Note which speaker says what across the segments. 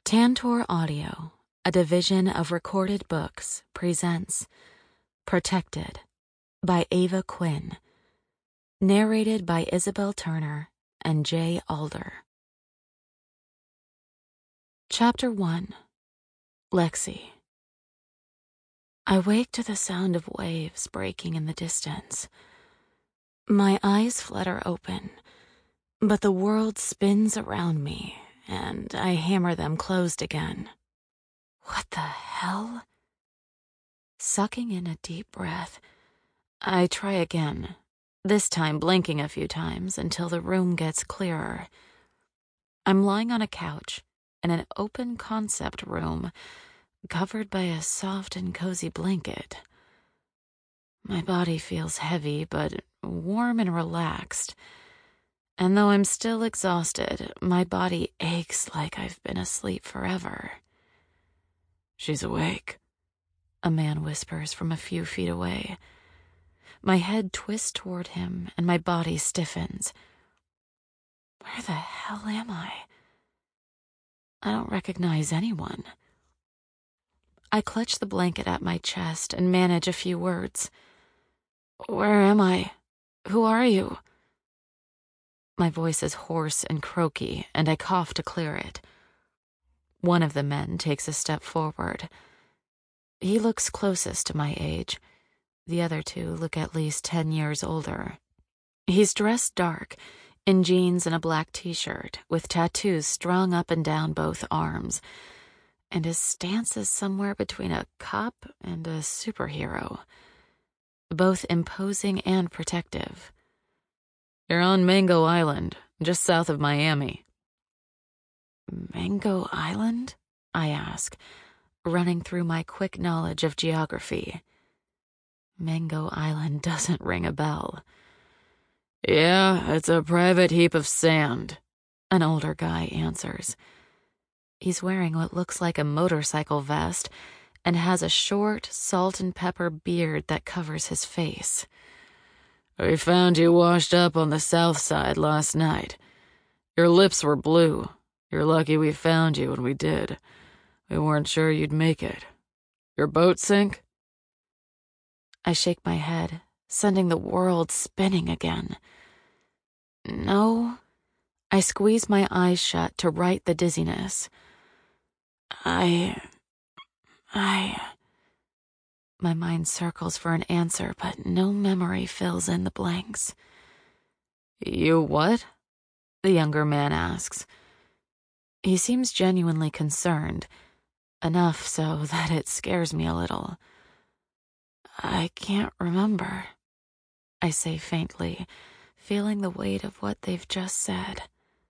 Speaker 1: Tantor Audio, a division of Recorded Books, presents Protected by Ava Quinn, narrated by Isabel Turner and Jay Alder. Chapter 1. Lexi. I wake to the sound of waves breaking in the distance. My eyes flutter open, but the world spins around me, and I hammer them closed again. What the hell? Sucking in a deep breath, I try again, this time blinking a few times until the room gets clearer. I'm lying on a couch in an open concept room, covered by a soft and cozy blanket. My body feels heavy, but warm and relaxed. And though I'm still exhausted, my body aches like I've been asleep forever.
Speaker 2: "She's awake,"
Speaker 1: a man whispers from a few feet away. My head twists toward him, and my body stiffens. Where the hell am I? I don't recognize anyone. I clutch the blanket at my chest and manage a few words. Where am I? Who are you? My voice is hoarse and croaky, and I cough to clear it. One of the men takes a step forward. He looks closest to my age. The other two look at least 10 years older. He's dressed dark, in jeans and a black t-shirt, with tattoos strung up and down both arms, and his stance is somewhere between a cop and a superhero, both imposing and protective.
Speaker 2: "You're on Mango Island, just south of Miami."
Speaker 1: Mango Island? I ask, running through my quick knowledge of geography. Mango Island doesn't ring a bell.
Speaker 2: "Yeah, it's a private heap of sand,"
Speaker 1: an older guy answers. He's wearing what looks like a motorcycle vest and has a short, salt and pepper beard that covers his face.
Speaker 2: "We found you washed up on the south side last night. Your lips were blue. You're lucky we found you when we did. We weren't sure you'd make it. Your boat sink?"
Speaker 1: I shake my head, sending the world spinning again. No. I squeeze my eyes shut to right the dizziness. My mind circles for an answer, but no memory fills in the blanks.
Speaker 2: "You what?"
Speaker 1: the younger man asks. He seems genuinely concerned, enough so that it scares me a little. I can't remember, I say faintly, feeling the weight of what they've just said.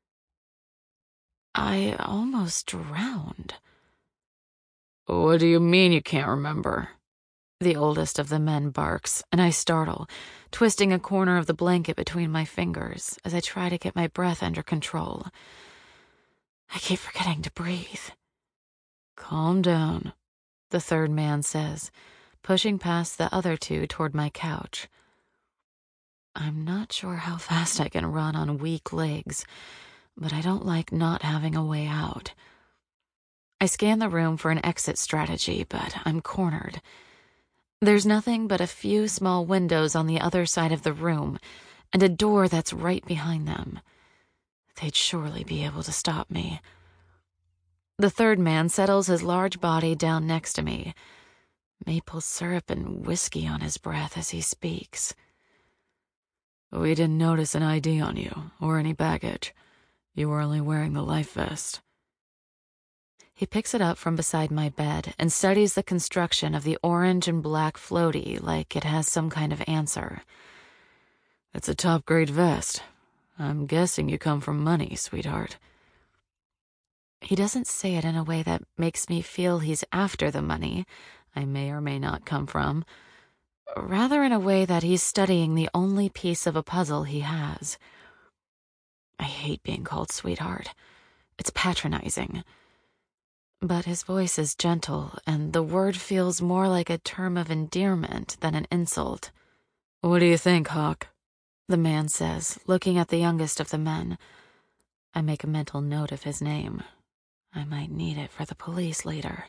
Speaker 1: I almost drowned.
Speaker 2: "What do you mean you can't remember?"
Speaker 1: The oldest of the men barks, and I startle, twisting a corner of the blanket between my fingers as I try to get my breath under control. I keep forgetting to breathe.
Speaker 2: "Calm down,"
Speaker 1: the third man says, pushing past the other two toward my couch. I'm not sure how fast I can run on weak legs, but I don't like not having a way out. I scan the room for an exit strategy, but I'm cornered. There's nothing but a few small windows on the other side of the room, and a door that's right behind them. They'd surely be able to stop me. The third man settles his large body down next to me, maple syrup and whiskey on his breath as he speaks.
Speaker 2: "We didn't notice an ID on you, or any baggage. You were only wearing the life vest."
Speaker 1: He picks it up from beside my bed and studies the construction of the orange and black floaty like it has some kind of answer.
Speaker 2: "It's a top-grade vest. I'm guessing you come from money, sweetheart."
Speaker 1: He doesn't say it in a way that makes me feel he's after the money I may or may not come from, rather in a way that he's studying the only piece of a puzzle he has. I hate being called sweetheart. It's patronizing. But his voice is gentle, and the word feels more like a term of endearment than an insult.
Speaker 2: "What do you think, Hawk?"
Speaker 1: the man says, looking at the youngest of the men. I make a mental note of his name. I might need it for the police later.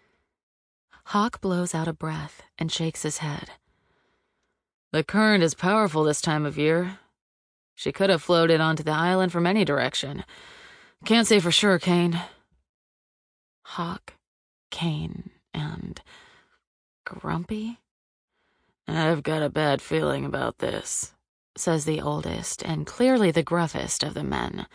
Speaker 1: Hawk blows out a breath and shakes his head.
Speaker 2: The current is powerful this time of year. She could have floated onto the island from any direction. Can't say for sure, Kane.
Speaker 1: Hawk, Kane, and Grumpy?
Speaker 2: I've got a bad feeling about this,
Speaker 1: says the oldest and clearly the gruffest of the men.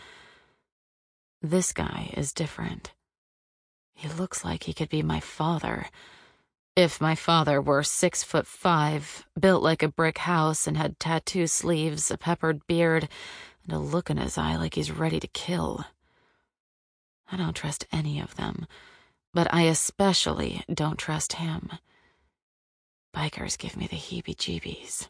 Speaker 1: This guy is different. He looks like he could be my father. If my father were 6'5", built like a brick house and had tattoo sleeves, a peppered beard, and a look in his eye like he's ready to kill. I don't trust any of them, but I especially don't trust him. Bikers give me the heebie-jeebies.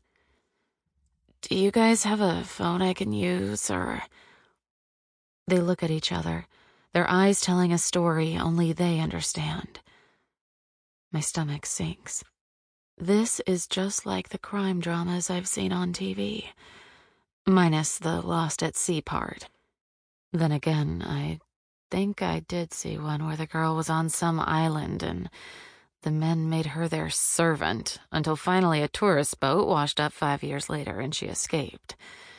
Speaker 1: Do you guys have a phone I can use, or... They look at each other, their eyes telling a story only they understand. My stomach sinks. This is just like the crime dramas I've seen on TV, minus the Lost at Sea part. Then again, I think I did see one where the girl was on some island and the men made her their servant until finally a tourist boat washed up 5 years later and she escaped.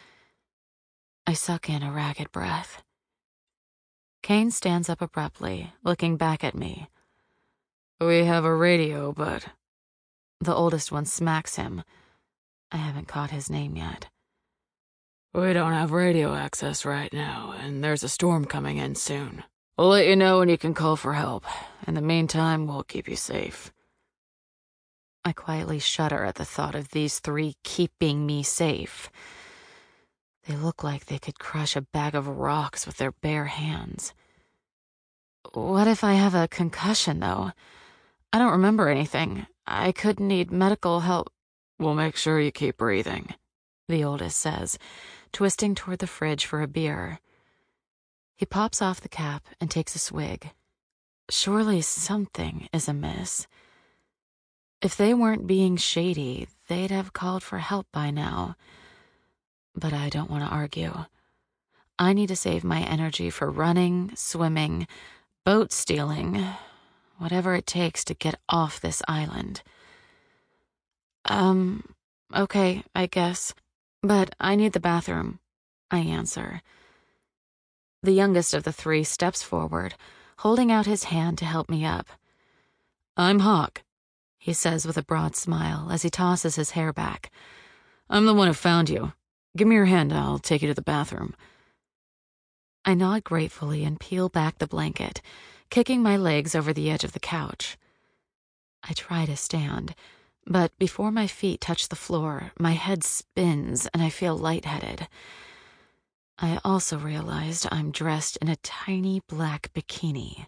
Speaker 1: I suck in a ragged breath. Kane stands up abruptly, looking back at me.
Speaker 2: We have a radio, but...
Speaker 1: The oldest one smacks him. I haven't caught his name yet.
Speaker 2: We don't have radio access right now, and there's a storm coming in soon. We'll let you know when you can call for help. In the meantime, we'll keep you safe.
Speaker 1: I quietly shudder at the thought of these three keeping me safe. They look like they could crush a bag of rocks with their bare hands. What if I have a concussion, though? I don't remember anything. I could need medical help.
Speaker 2: We'll make sure you keep breathing,
Speaker 1: the oldest says, twisting toward the fridge for a beer. He pops off the cap and takes a swig. Surely something is amiss. If they weren't being shady, they'd have called for help by now. But I don't want to argue. I need to save my energy for running, swimming, boat stealing, whatever it takes to get off this island. Okay, I guess. But I need the bathroom, I answer. The youngest of the three steps forward, holding out his hand to help me up.
Speaker 2: I'm Hawk,
Speaker 1: he says with a broad smile as he tosses his hair back.
Speaker 2: I'm the one who found you. Give me your hand, I'll take you to the bathroom.
Speaker 1: I nod gratefully and peel back the blanket, kicking my legs over the edge of the couch. I try to stand, but before my feet touch the floor, my head spins and I feel lightheaded. I also realized I'm dressed in a tiny black bikini.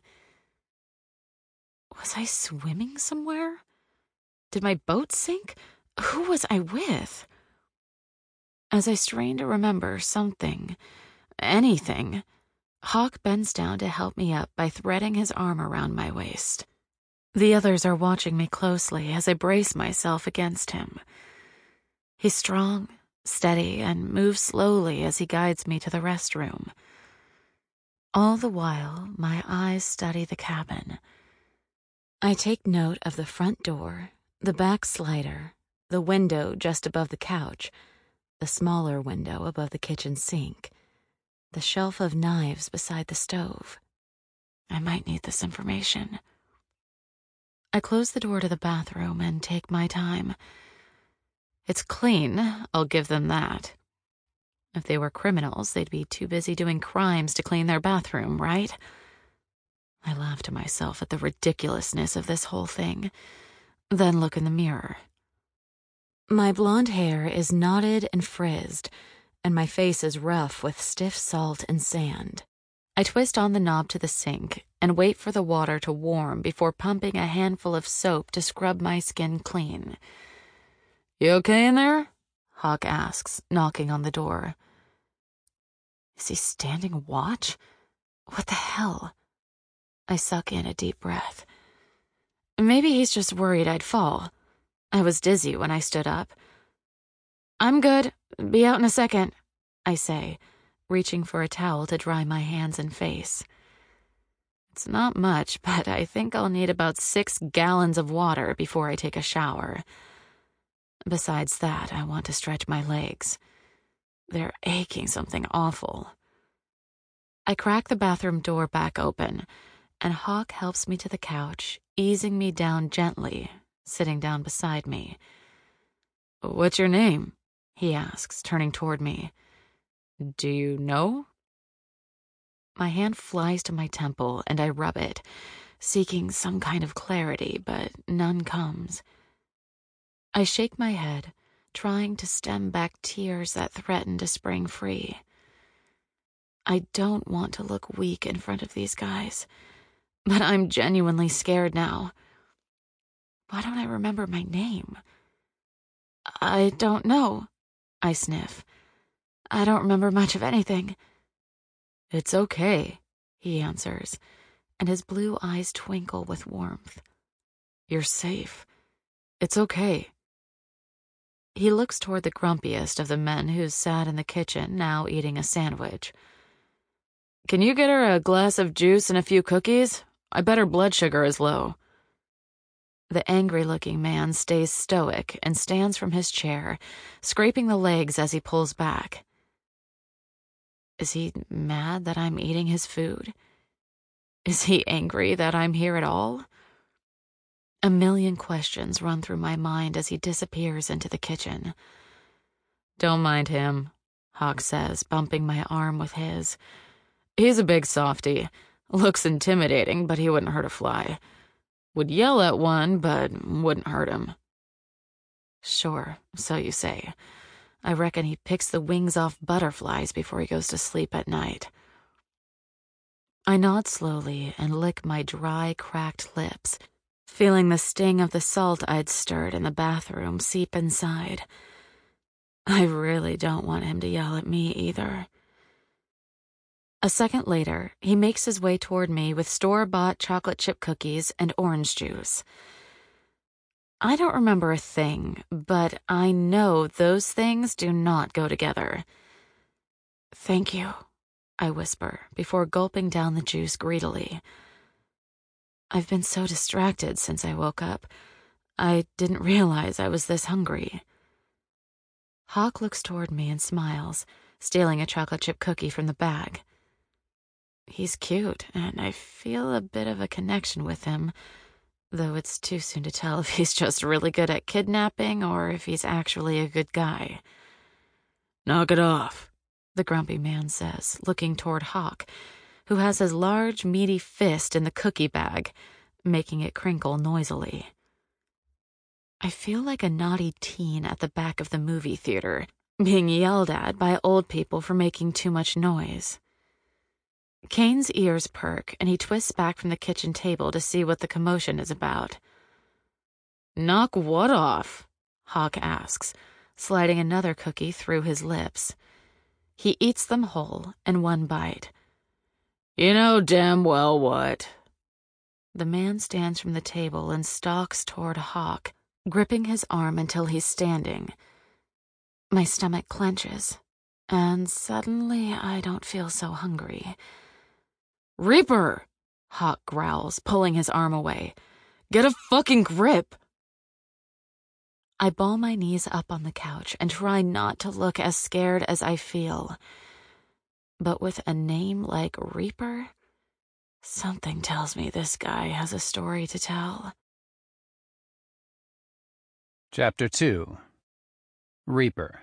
Speaker 1: Was I swimming somewhere? Did my boat sink? Who was I with? As I strain to remember something, anything, Hawk bends down to help me up by threading his arm around my waist. The others are watching me closely as I brace myself against him. He's strong, steady, and moves slowly as he guides me to the restroom. All the while, my eyes study the cabin. I take note of the front door, the back slider, the window just above the couch, the smaller window above the kitchen sink, the shelf of knives beside the stove. I might need this information. I close the door to the bathroom and take my time. It's clean, I'll give them that. If they were criminals, they'd be too busy doing crimes to clean their bathroom, right? I laugh to myself at the ridiculousness of this whole thing, then look in the mirror. My blonde hair is knotted and frizzed, and my face is rough with stiff salt and sand. I twist on the knob to the sink and wait for the water to warm before pumping a handful of soap to scrub my skin clean.
Speaker 2: You okay in there?
Speaker 1: Hawk asks, knocking on the door. Is he standing watch? What the hell? I suck in a deep breath. Maybe he's just worried I'd fall. I was dizzy when I stood up. I'm good. Be out in a second, I say, reaching for a towel to dry my hands and face. It's not much, but I think I'll need about 6 gallons of water before I take a shower. Besides that, I want to stretch my legs. They're aching something awful. I crack the bathroom door back open, and Hawk helps me to the couch, easing me down gently, sitting down beside me.
Speaker 2: "What's your name?"
Speaker 1: he asks, turning toward me.
Speaker 2: "Do you know?"
Speaker 1: My hand flies to my temple, and I rub it, seeking some kind of clarity, but none comes. I shake my head, trying to stem back tears that threaten to spring free. I don't want to look weak in front of these guys, but I'm genuinely scared now. Why don't I remember my name? I don't know, I sniff. I don't remember much of anything.
Speaker 2: "It's okay,"
Speaker 1: he answers, and his blue eyes twinkle with warmth.
Speaker 2: "You're safe. It's okay."
Speaker 1: He looks toward the grumpiest of the men who sat in the kitchen, now eating a sandwich.
Speaker 2: "Can you get her a glass of juice and a few cookies? I bet her blood sugar is low."
Speaker 1: The angry-looking man stays stoic and stands from his chair, scraping the legs as he pulls back. Is he mad that I'm eating his food? Is he angry that I'm here at all? A million questions run through my mind as he disappears into the kitchen.
Speaker 2: "Don't mind him,"
Speaker 1: Hawk says, bumping my arm with his.
Speaker 2: "He's a big softy. Looks intimidating, but he wouldn't hurt a fly. Would yell at one, but wouldn't hurt him."
Speaker 1: Sure, so you say. I reckon he picks the wings off butterflies before he goes to sleep at night. I nod slowly and lick my dry, cracked lips, feeling the sting of the salt I'd stirred in the bathroom seep inside. I really don't want him to yell at me either. A second later, he makes his way toward me with store-bought chocolate chip cookies and orange juice. I don't remember a thing, but I know those things do not go together. "Thank you," I whisper before gulping down the juice greedily. I've been so distracted since I woke up. I didn't realize I was this hungry. Hawk looks toward me and smiles, stealing a chocolate chip cookie from the bag. He's cute, and I feel a bit of a connection with him, though it's too soon to tell if he's just really good at kidnapping or if he's actually a good guy.
Speaker 2: "Knock it off,"
Speaker 1: the grumpy man says, looking toward Hawk, who has his large, meaty fist in the cookie bag, making it crinkle noisily. I feel like a naughty teen at the back of the movie theater, being yelled at by old people for making too much noise. Kane's ears perk, and he twists back from the kitchen table to see what the commotion is about.
Speaker 2: "Knock what off?"
Speaker 1: Hawk asks, sliding another cookie through his lips. He eats them whole in one bite.
Speaker 2: "You know damn well what."
Speaker 1: The man stands from the table and stalks toward Hawk, gripping his arm until he's standing. My stomach clenches, and suddenly I don't feel so hungry.
Speaker 2: "Reaper!"
Speaker 1: Hawk growls, pulling his arm away.
Speaker 2: "Get a fucking grip!"
Speaker 1: I ball my knees up on the couch and try not to look as scared as I feel. But with a name like Reaper, something tells me this guy has a story to tell.
Speaker 3: Chapter 2. Reaper.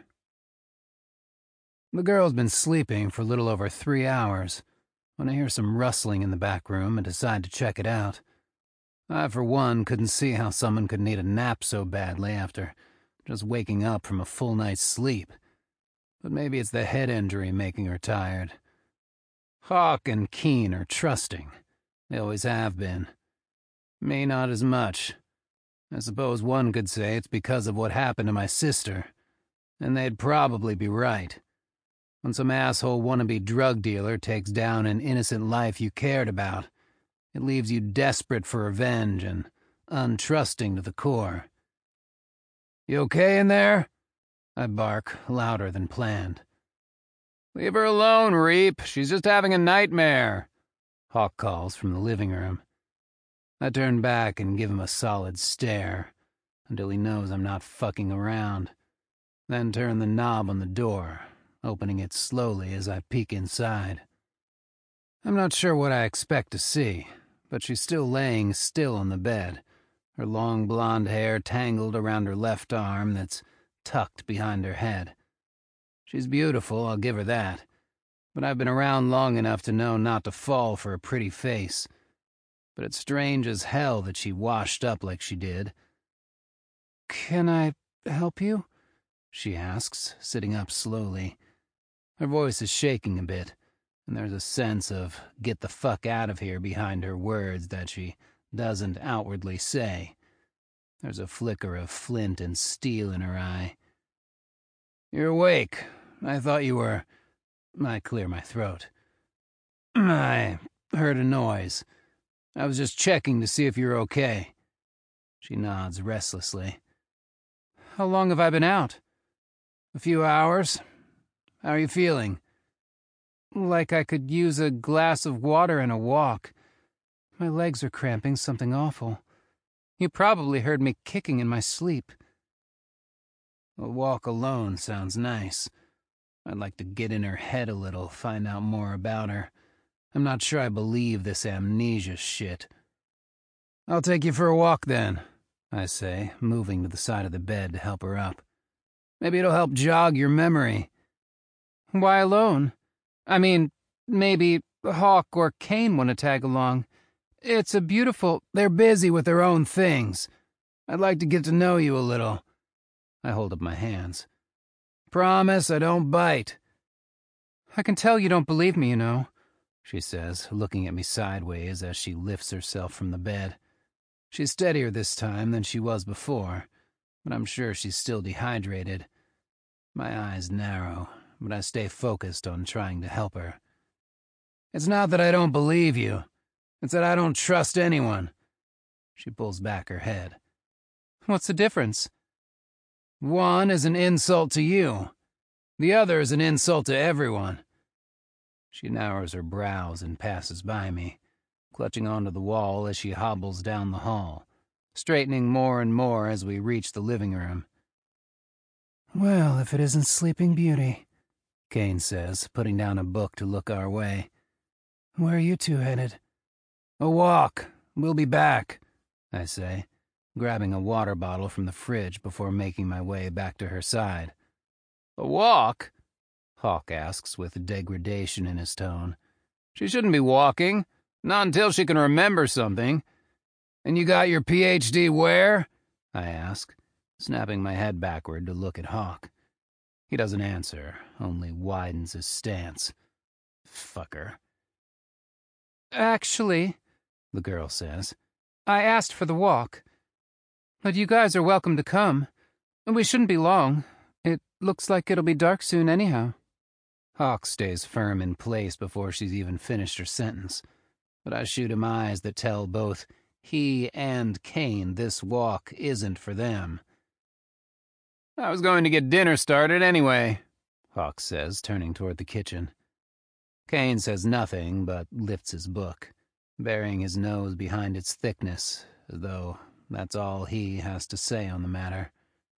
Speaker 3: The girl's been sleeping for a little over 3 hours when I hear some rustling in the back room and decide to check it out. I, for one, couldn't see how someone could need a nap so badly after just waking up from a full night's sleep. But maybe it's the head injury making her tired. Hawk and Keen are trusting. They always have been. Me, not as much. I suppose one could say it's because of what happened to my sister. And they'd probably be right. When some asshole wannabe drug dealer takes down an innocent life you cared about, it leaves you desperate for revenge and untrusting to the core. "You okay in there?" I bark, louder than planned. "Leave her alone, Reap. She's just having a nightmare," Hawk calls from the living room. I turn back and give him a solid stare until he knows I'm not fucking around, then turn the knob on the door, opening it slowly as I peek inside. I'm not sure what I expect to see, but she's still laying still on the bed, her long blonde hair tangled around her left arm that's tucked behind her head. She's beautiful, I'll give her that, but I've been around long enough to know not to fall for a pretty face. But it's strange as hell that she washed up like she did. "Can I help you?" she asks, sitting up slowly. Her voice is shaking a bit, and there's a sense of get the fuck out of here behind her words that she doesn't outwardly say. There's a flicker of flint and steel in her eye. "You're awake. I thought you were..." I clear my throat. "I heard a noise. I was just checking to see if you're okay." She nods restlessly. "How long have I been out?" "A few hours. How are you feeling?" "Like I could use a glass of water and a walk. My legs are cramping something awful. You probably heard me kicking in my sleep." "A walk alone sounds nice. I'd like to get in her head a little, find out more about her. I'm not sure I believe this amnesia shit." "I'll take you for a walk then," I say, moving to the side of the bed to help her up. "Maybe it'll help jog your memory." "Why alone? I mean, maybe Hawk or Kane want to tag along. It's a beautiful..." "They're busy with their own things. I'd like to get to know you a little." I hold up my hands. "Promise I don't bite." "I can tell you don't believe me, you know," she says, looking at me sideways as she lifts herself from the bed. She's steadier this time than she was before, but I'm sure she's still dehydrated. My eyes narrow, but I stay focused on trying to help her. "It's not that I don't believe you. It's that I don't trust anyone." She pulls back her head. "What's the difference?" "One is an insult to you. The other is an insult to everyone." She narrows her brows and passes by me, clutching onto the wall as she hobbles down the hall, straightening more and more as we reach the living room. "Well, if it isn't Sleeping Beauty," Kane says, putting down a book to look our way. "Where are you two headed?" "A walk. We'll be back," I say, grabbing a water bottle from the fridge before making my way back to her side. "A walk?" Hawk asks with degradation in his tone. "She shouldn't be walking. Not until she can remember something." "And you got your PhD where?" I ask, snapping my head backward to look at Hawk. He doesn't answer, only widens his stance. Fucker. "Actually," the girl says, "I asked for the walk. But you guys are welcome to come. We shouldn't be long. It looks like it'll be dark soon anyhow." Hawk stays firm in place before she's even finished her sentence, but I shoot him eyes that tell both he and Kane this walk isn't for them. "I was going to get dinner started anyway," Hawk says, turning toward the kitchen. Kane says nothing but lifts his book, burying his nose behind its thickness, as though that's all he has to say on the matter.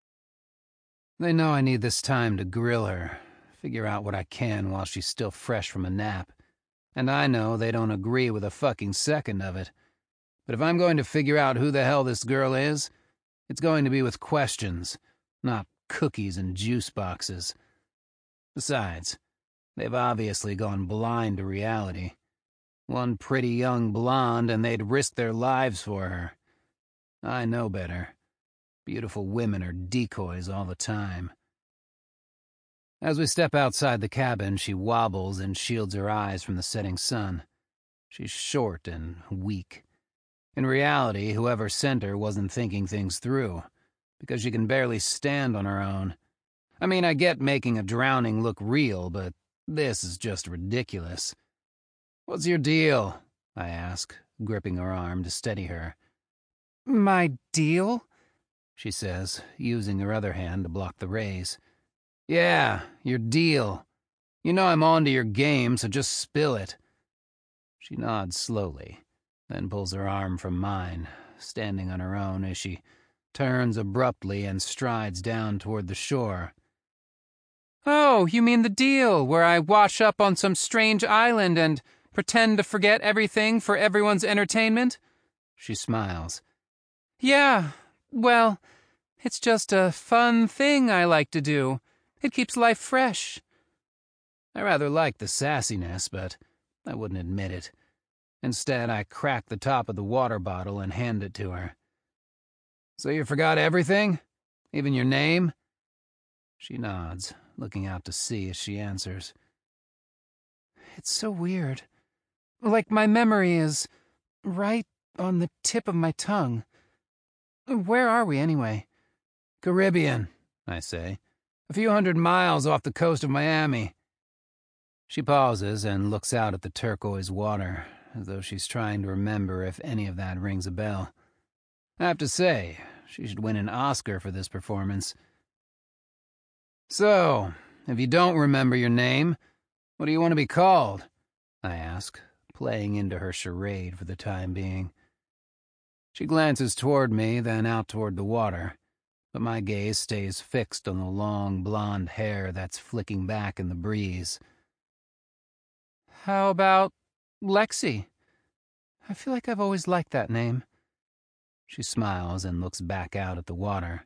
Speaker 3: They know I need this time to grill her, figure out what I can while she's still fresh from a nap, and I know they don't agree with a fucking second of it. But if I'm going to figure out who the hell this girl is, it's going to be with questions, not cookies and juice boxes. Besides, they've obviously gone blind to reality. One pretty young blonde and they'd risk their lives for her. I know better. Beautiful women are decoys all the time. As we step outside the cabin, she wobbles and shields her eyes from the setting sun. She's short and weak. In reality, whoever sent her wasn't thinking things through, because she can barely stand on her own. I mean, I get making a drowning look real, but this is just ridiculous. "What's your deal?" I ask, gripping her arm to steady her. "My deal?" she says, using her other hand to block the rays. "Yeah, your deal. You know I'm on to your game, so just spill it." She nods slowly, then pulls her arm from mine, standing on her own as she turns abruptly and strides down toward the shore.
Speaker 4: Oh, you mean the deal where I wash up on some strange island and pretend to forget everything for everyone's entertainment?
Speaker 3: She smiles.
Speaker 4: Yeah, well, it's just a fun thing I like to do. It keeps life fresh.
Speaker 3: I rather like the sassiness, but I wouldn't admit it. Instead, I crack the top of the water bottle and hand it to her. So you forgot everything? Even your name? She nods, looking out to sea as she answers.
Speaker 4: It's so weird. Like my memory is right on the tip of my tongue. Where are we, anyway?
Speaker 3: Caribbean, I say. A few 100 miles off the coast of Miami. She pauses and looks out at the turquoise water, as though she's trying to remember if any of that rings a bell. I have to say, she should win an Oscar for this performance. So, if you don't remember your name, what do you want to be called? I ask, playing into her charade for the time being. She glances toward me, then out toward the water, but my gaze stays fixed on the long blonde hair that's flicking back in the breeze.
Speaker 4: How about Lexi? I feel like I've always liked that name.
Speaker 3: She smiles and looks back out at the water.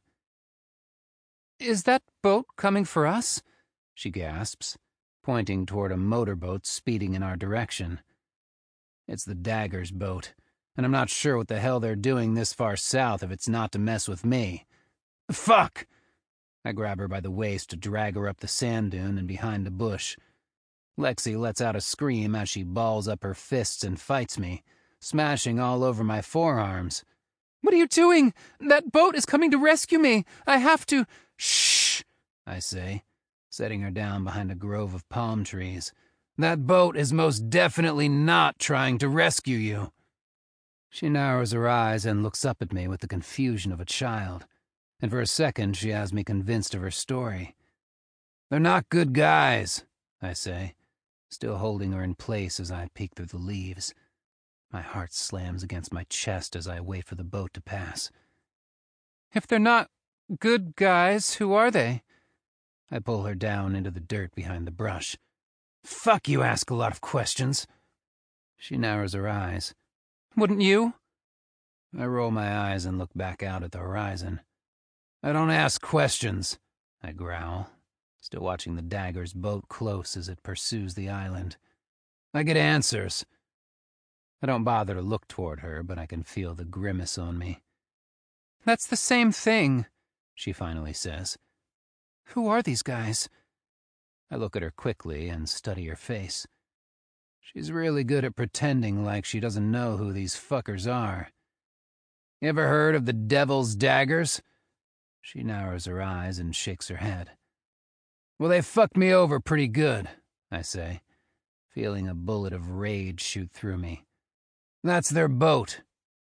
Speaker 4: Is that boat coming for us?
Speaker 3: She gasps, pointing toward a motorboat speeding in our direction. It's the Daggers boat, and I'm not sure what the hell they're doing this far south if it's not to mess with me. Fuck! I grab her by the waist to drag her up the sand dune and behind a bush. Lexi lets out a scream as she balls up her fists and fights me, smashing all over my forearms.
Speaker 4: What are you doing? That boat is coming to rescue me. I have to...
Speaker 3: Shh, I say, setting her down behind a grove of palm trees. That boat is most definitely not trying to rescue you. She narrows her eyes and looks up at me with the confusion of a child, and for a second she has me convinced of her story. They're not good guys, I say, still holding her in place as I peek through the leaves. My heart slams against my chest as I wait for the boat to pass.
Speaker 4: If they're not good guys, who are they?
Speaker 3: I pull her down into the dirt behind the brush. Fuck, you ask a lot of questions. She narrows her eyes.
Speaker 4: Wouldn't you?
Speaker 3: I roll my eyes and look back out at the horizon. I don't ask questions, I growl, still watching the Daggers boat close as it pursues the island. I get answers. I don't bother to look toward her, but I can feel the grimace on me.
Speaker 4: That's the same thing,
Speaker 3: she finally says.
Speaker 4: Who are these guys?
Speaker 3: I look at her quickly and study her face. She's really good at pretending like she doesn't know who these fuckers are. You ever heard of the Devil's Daggers? She narrows her eyes and shakes her head. Well, they fucked me over pretty good, I say, feeling a bullet of rage shoot through me. That's their boat.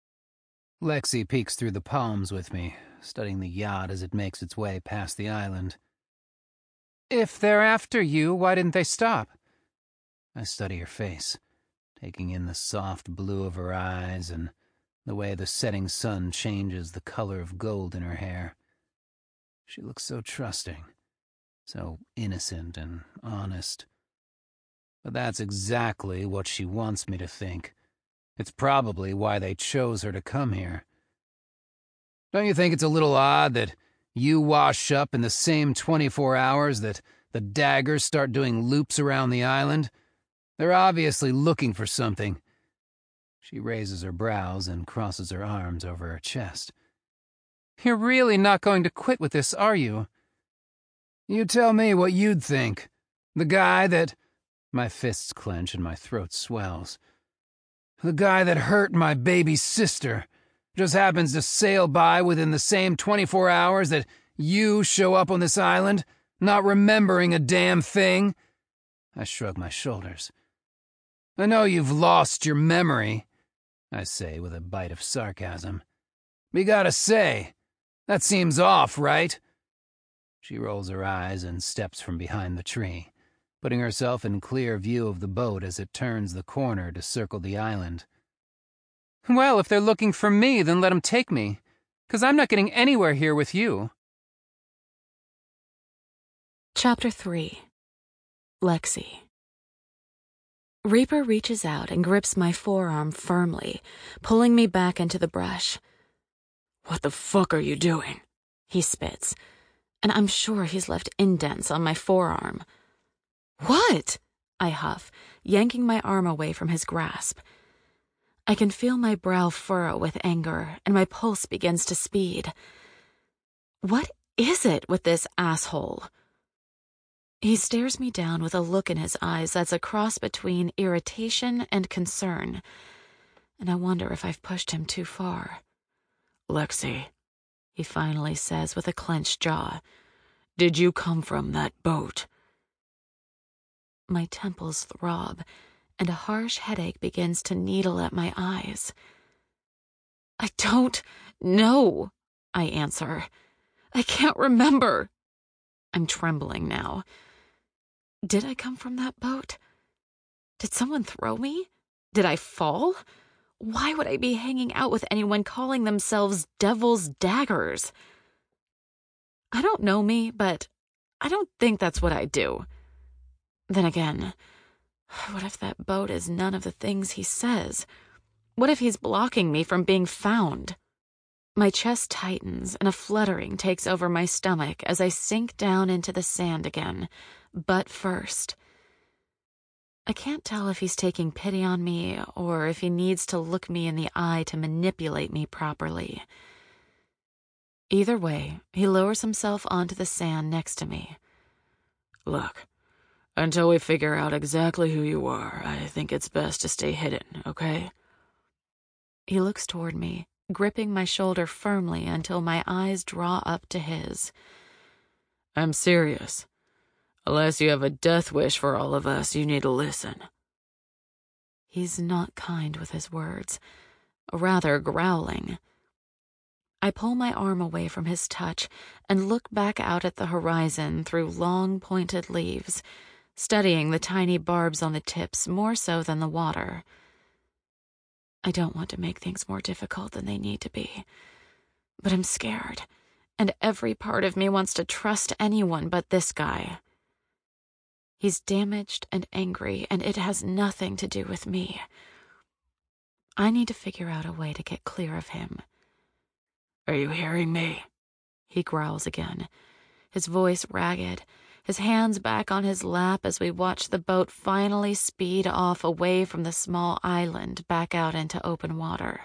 Speaker 3: Lexi peeks through the palms with me, studying the yacht as it makes its way past the island.
Speaker 4: If they're after you, why didn't they stop?
Speaker 3: I study her face, taking in the soft blue of her eyes and the way the setting sun changes the color of gold in her hair. She looks so trusting, so innocent and honest. But that's exactly what she wants me to think. It's probably why they chose her to come here. Don't you think it's a little odd that you wash up in the same 24 hours that the Daggers start doing loops around the island? They're obviously looking for something. She raises her brows and crosses her arms over her chest.
Speaker 4: You're really not going to quit with this, are you?
Speaker 3: You tell me what you'd think. The guy that... My fists clench and my throat swells. The guy that hurt my baby sister just happens to sail by within the same 24 hours that you show up on this island, not remembering a damn thing? I shrug my shoulders. I know you've lost your memory, I say with a bite of sarcasm. But you gotta say, that seems off, right? She rolls her eyes and steps from behind the tree, putting herself in clear view of the boat as it turns the corner to circle the island.
Speaker 4: Well, if they're looking for me, then let them take me, 'cause I'm not getting anywhere here with you.
Speaker 1: Chapter 3. Lexi. Reaper reaches out and grips my forearm firmly, pulling me back into the brush.
Speaker 2: "What the fuck are you doing?"
Speaker 1: He spits, and I'm sure he's left indents on my forearm. "What?" I huff, yanking my arm away from his grasp. I can feel my brow furrow with anger, and my pulse begins to speed. What is it with this asshole? He stares me down with a look in his eyes that's a cross between irritation and concern, and I wonder if I've pushed him too far.
Speaker 2: "Lexi,"
Speaker 1: he finally says with a clenched jaw,
Speaker 2: "did you come from that boat?"
Speaker 1: My temples throb, and a harsh headache begins to needle at my eyes. "I don't know," I answer. "I can't remember." I'm trembling now. Did I come from that boat? Did someone throw me? Did I fall? Why would I be hanging out with anyone calling themselves Devil's Daggers? I don't know me, but I don't think that's what I do. Then again, what if that boat is none of the things he says? What if he's blocking me from being found? My chest tightens and a fluttering takes over my stomach as I sink down into the sand again. But first, I can't tell if he's taking pity on me or if he needs to look me in the eye to manipulate me properly. Either way, he lowers himself onto the sand next to me.
Speaker 2: "Look, until we figure out exactly who you are, I think it's best to stay hidden, okay?"
Speaker 1: He looks toward me, gripping my shoulder firmly until my eyes draw up to his.
Speaker 2: "I'm serious. Unless you have a death wish for all of us, you need to listen."
Speaker 1: He's not kind with his words, rather growling. I pull my arm away from his touch and look back out at the horizon through long pointed leaves, studying the tiny barbs on the tips more so than the water. I don't want to make things more difficult than they need to be, but I'm scared, and every part of me wants to trust anyone but this guy. He's damaged and angry, and it has nothing to do with me. I need to figure out a way to get clear of him.
Speaker 2: "Are you hearing me?"
Speaker 1: He growls again, his voice ragged, his hands back on his lap as we watch the boat finally speed off away from the small island back out into open water.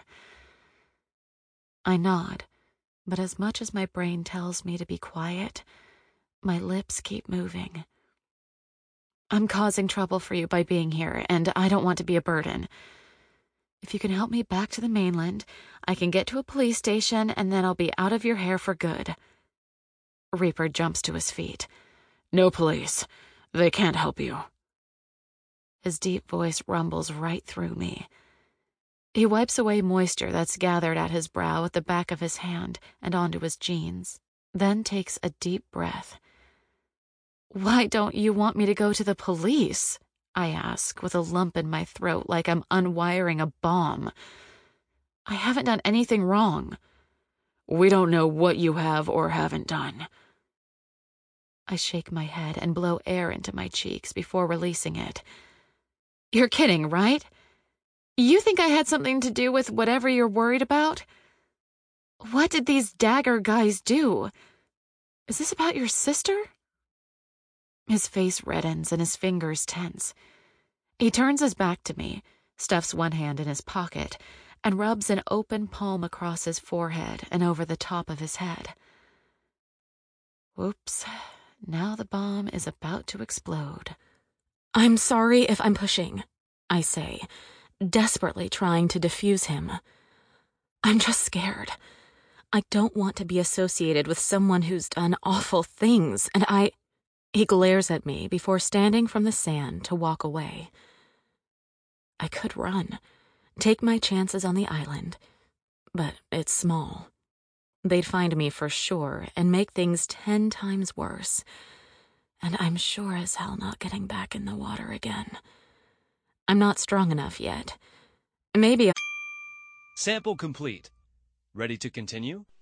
Speaker 1: I nod, but as much as my brain tells me to be quiet, my lips keep moving. "I'm causing trouble for you by being here, and I don't want to be a burden. If you can help me back to the mainland, I can get to a police station, and then I'll be out of your hair for good." Reaper jumps to his feet.
Speaker 2: "No police. They can't help you."
Speaker 1: His deep voice rumbles right through me. He wipes away moisture that's gathered at his brow with the back of his hand and onto his jeans, then takes a deep breath. "Why don't you want me to go to the police?" I ask, with a lump in my throat like I'm unwiring a bomb. I haven't done anything wrong.
Speaker 2: "We don't know what you have or haven't done."
Speaker 1: I shake my head and blow air into my cheeks before releasing it. "You're kidding, right? You think I had something to do with whatever you're worried about? What did these Dagger guys do? Is this about your sister?" His face reddens and his fingers tense. He turns his back to me, stuffs one hand in his pocket, and rubs an open palm across his forehead and over the top of his head. Whoops, now the bomb is about to explode. "I'm sorry if I'm pushing," I say, desperately trying to defuse him. "I'm just scared. I don't want to be associated with someone who's done awful things, and He glares at me before standing from the sand to walk away. I could run, take my chances on the island, but it's small. They'd find me for sure and make things 10 times worse. and I'm sure as hell not getting back in the water again. I'm not strong enough yet. Maybe.
Speaker 5: Sample complete. Ready to continue?